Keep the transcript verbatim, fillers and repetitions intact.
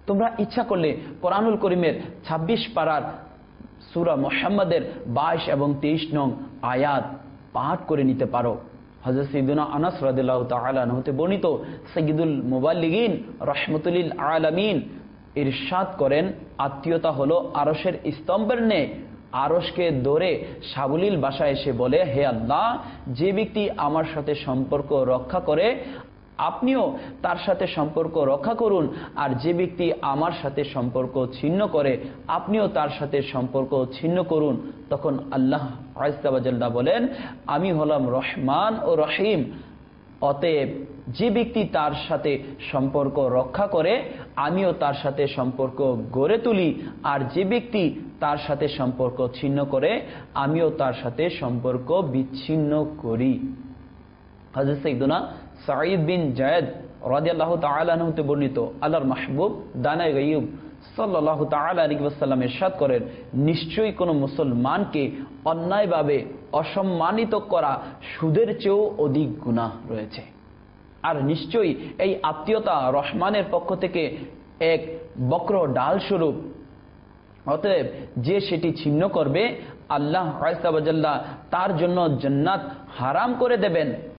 তোমরা ইচ্ছা করলে কোরআনুল করিমের ছাব্বিশ পারার সূরা মুহাম্মাদের বাইশ এবং তেইশ নং আয়াত পাঠ করে নিতে পারো। হযরত সাইয়্যিদুনা আনাস রাদিয়াল্লাহু তাআলা আনহু হতে বর্ণিত, সাইয়্যিদুল মুবাল্লিগিন রাহমাতুল লিল আলামিন ইরশাদ করেন, আত্মীয়তা হলো আরশের স্তম্ভের ন্যায়। আরশকে ধরে সাবলীল ভাষায় এসে বলে, হে আল্লাহ, যে ব্যক্তি আমার সাথে সম্পর্ক রক্ষা করে আপনিও তার সাথে সম্পর্ক রক্ষা করুন, আর যে ব্যক্তি আমার সাথে সম্পর্ক ছিন্ন করে আপনিও তার সাথে সম্পর্ক ছিন্ন করুন। তখন আল্লাহ আযজা ওয়া জাল্লা বলেন, আমি হলাম রহমান ও রহিম, অতএব যে ব্যক্তি তার সাথে সম্পর্ক রক্ষা করে আমিও তার সাথে সম্পর্ক গড়ে তুলি, আর যে ব্যক্তি তার সাথে সম্পর্ক ছিন্ন করে আমিও তার সাথে সম্পর্ক বিচ্ছিন্ন করি। হযরত সাইয়্যিদুনা সাঈদ বিন যায়েদ রাদিয়াল্লাহু তাআলা আনহু হতে বর্ণিত, আল্লাহর মাহবুব দানায়ে গায়্যুব সাল্লাল্লাহু তাআলা আলাইহি ওয়াসাল্লাম ইরশাদ করেন, নিশ্চয়ই কোনো মুসলমানকে অন্যায়ভাবে অসম্মানিত করা সুদের চেয়েও অধিক গুনাহ রয়েছে। আর নিশ্চয়ই এই আত্মীয়তা রহমানের পক্ষ থেকে এক বক্র ডাল স্বরূপ, অতএব যে সেটি ছিন্ন করবে আল্লাহ আযজা ওয়া জাল্লা তার জন্য জান্নাত হারাম করে দেবেন।